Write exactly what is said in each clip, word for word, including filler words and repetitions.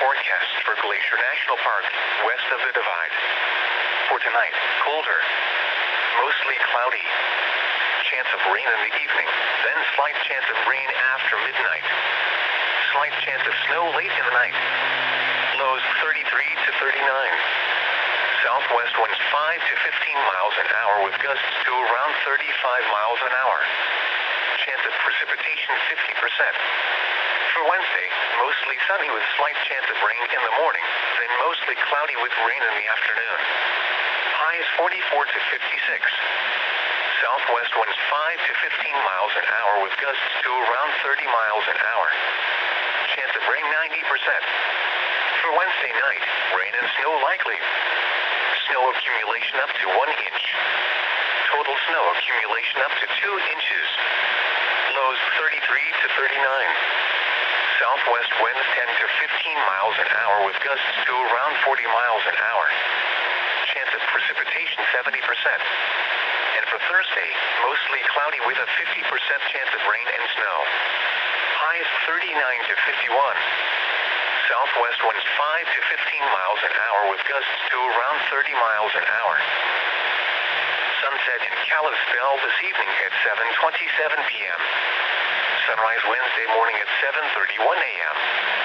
forecast for Glacier National Park, west of the Divide. For tonight, colder. Mostly cloudy. Chance of rain in the evening, then slight chance of rain after midnight. Slight chance of snow late in the night. Lows thirty-three to thirty-nine. Southwest winds five to fifteen miles an hour with gusts to around thirty-five miles an hour. Chance of precipitation fifty percent. For Wednesday, mostly sunny with slight chance of rain in the morning, then mostly cloudy with rain in the afternoon. Highs forty-four to fifty-six. Southwest winds five to fifteen miles an hour with gusts to around thirty miles an hour. Chance of rain ninety percent. For Wednesday night, rain and snow likely. Snow accumulation up to one inch. Total snow accumulation up to two inches. Lows thirty-three to thirty-nine. Southwest winds ten to fifteen miles an hour with gusts to around forty miles an hour. Chance of precipitation seventy percent. And for Thursday, mostly cloudy with a fifty percent chance of rain and snow. Highs thirty-nine to fifty-one. Southwest winds five to fifteen miles an hour with gusts to around thirty miles an hour. Sunset in Kalispell this evening at seven twenty-seven p m Sunrise Wednesday morning at seven thirty-one a m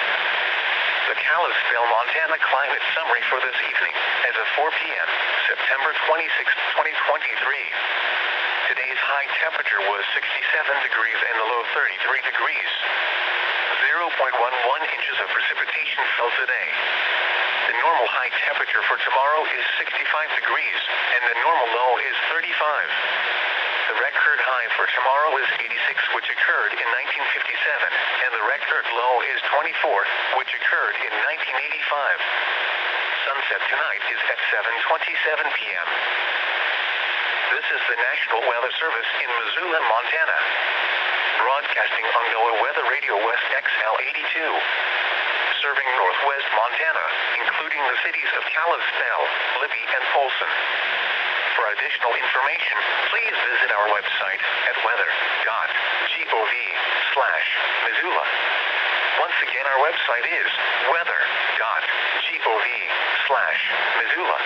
The Kalispell, Montana climate summary for this evening as of four p m September twenty-sixth, twenty twenty-three. Today's high temperature was sixty-seven degrees and the low thirty-three degrees. zero point one one inches of precipitation fell today. The normal high temperature for tomorrow is sixty-five degrees, and the normal low is thirty-five. The record high for tomorrow is eighty-six, which occurred in nineteen fifty-seven, and the record low is twenty-four, which occurred in nineteen eighty-five. Sunset tonight is at seven twenty-seven p m This is the National Weather Service in Missoula, Montana. Broadcasting on NOAA Weather Radio West X L eighty-two. Serving northwest Montana, including the cities of Kalispell, Libby, and Polson. For additional information, please visit our website at weather dot gov slash Missoula. Once again, our website is weather dot gov slash Missoula.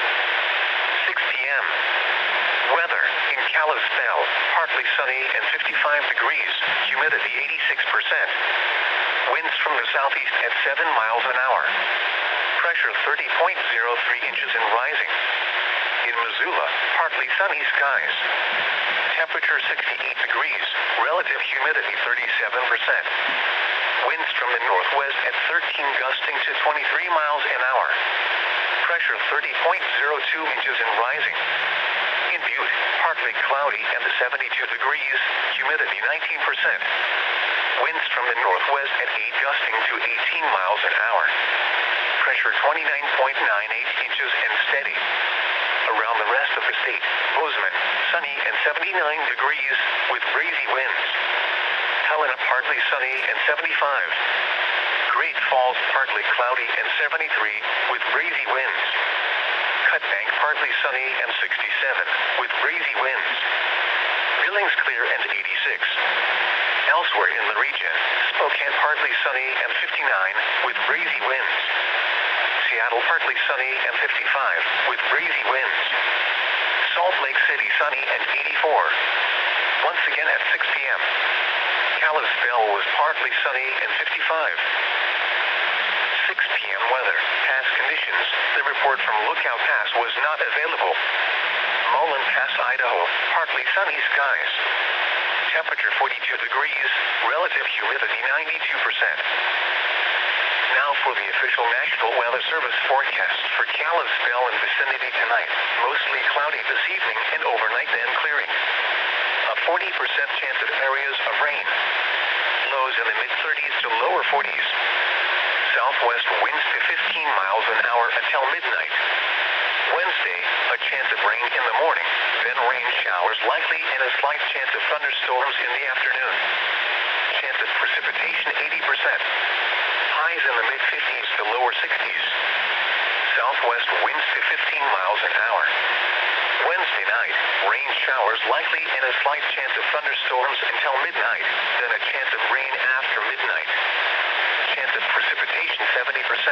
six p m Weather in Kalispell, partly sunny and fifty-five degrees, humidity eighty-six percent. Winds from the southeast at seven miles an hour. Pressure thirty point zero three inches and rising. In Missoula, partly sunny skies. Temperature sixty-eight degrees, relative humidity thirty-seven percent. Winds from the northwest at thirteen gusting to twenty-three miles an hour. Pressure thirty point zero two inches and rising. In Butte, partly cloudy and seventy-two degrees, humidity nineteen percent. Winds from the northwest at eight gusting to eighteen miles an hour. Pressure twenty-nine point nine eight inches and steady. Around the rest of the state, Bozeman, sunny and seventy-nine degrees with breezy winds. Helena, partly sunny and seventy-five. Great Falls, partly cloudy and seventy-three with breezy winds. Cut Bank, partly sunny and sixty-seven with breezy winds. Billings clear and eighty-six. Elsewhere in the region, Spokane, partly sunny and fifty-nine with breezy winds. Seattle, partly sunny and fifty-five with breezy winds. Salt Lake City, sunny and eighty-four. Once again at six p m Kalispell was partly sunny and fifty-five. six p m weather, pass conditions. The report from Lookout Pass was not available. Mullen Pass, Idaho, partly sunny skies. Temperature forty-two degrees, relative humidity ninety-two percent. Now for the official National Weather Service forecast for Kalispell and vicinity tonight. Mostly cloudy this evening and overnight, then clearing. A forty percent chance of areas of rain. Lows in the mid thirties to lower forties. Southwest winds to fifteen miles an hour until midnight. Wednesday, a chance of rain in the morning, then rain showers likely and a slight chance of thunderstorms in the afternoon. Chance of precipitation eighty percent. Highs in the mid fifties to lower sixties. Southwest winds to fifteen miles an hour. Wednesday night, rain showers likely and a slight chance of thunderstorms until midnight, then a chance of rain after midnight. Chance of precipitation seventy percent.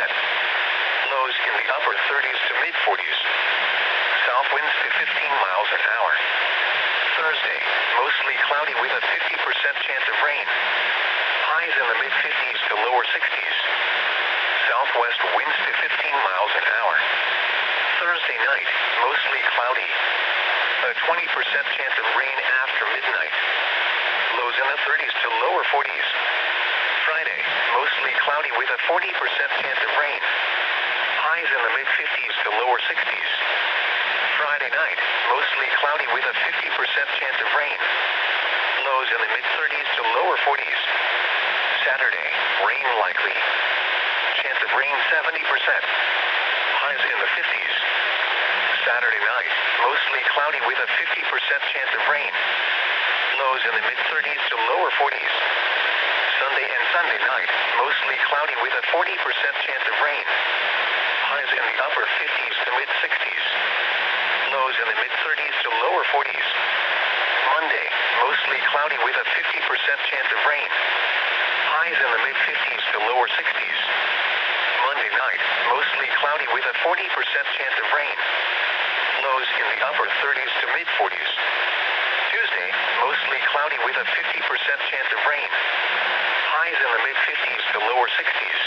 the upper thirties to mid forties. South winds to fifteen miles an hour. Thursday, mostly cloudy with a fifty percent chance of rain. Highs in the mid fifties to lower sixties. Southwest winds to fifteen miles an hour. Thursday night, mostly cloudy. A twenty percent chance of rain after midnight. Lows in the thirties to lower forties. Friday, mostly cloudy with a forty percent chance of rain. Highs in the mid fifties to lower sixties. Friday night, mostly cloudy with a fifty percent chance of rain. Lows in the mid thirties to lower forties. Saturday, rain likely. Chance of rain seventy percent. Highs in the fifties. Saturday night, mostly cloudy with a fifty percent chance of rain. Lows in the mid thirties to lower forties. Sunday and Sunday night, mostly cloudy with a forty percent chance of rain. Highs in the upper fifties to mid sixties. Lows in the mid thirties to lower forties. Monday, mostly cloudy with a fifty percent chance of rain. Highs in the mid fifties to lower sixties. Monday night, mostly cloudy with a forty percent chance of rain. Lows in the upper thirties to mid forties. Tuesday, mostly cloudy with a fifty percent chance of rain. Highs in the mid fifties to lower sixties.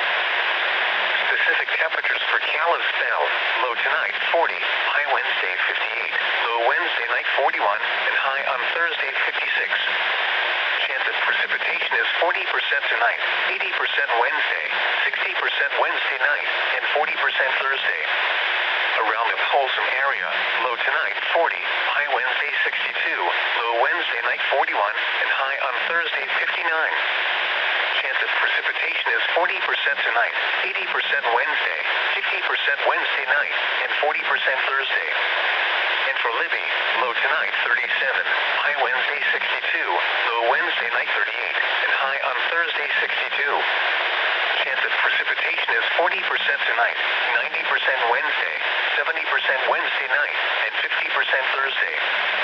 Specific temperatures for Kalispell. Low tonight, forty. High Wednesday, fifty-eight. Low Wednesday night, forty-one. And high on Thursday, fifty-six. Chance of precipitation is forty percent tonight, eighty percent Wednesday, sixty percent Wednesday night, and forty percent Thursday. Around the Folsom area, low tonight, forty. High Wednesday, sixty-two. Low Wednesday night, forty-one. And high on Thursday, fifty-nine. Chance of precipitation is forty percent tonight, eighty percent Wednesday, fifty percent Wednesday night, and forty percent Thursday. And for Libby, low tonight, thirty-seven. High Wednesday, sixty-two. Low Wednesday night, thirty-eight. And high on Thursday, sixty-two. Chance of precipitation is forty percent tonight, ninety percent Wednesday, seventy percent Wednesday night, and fifty percent Thursday.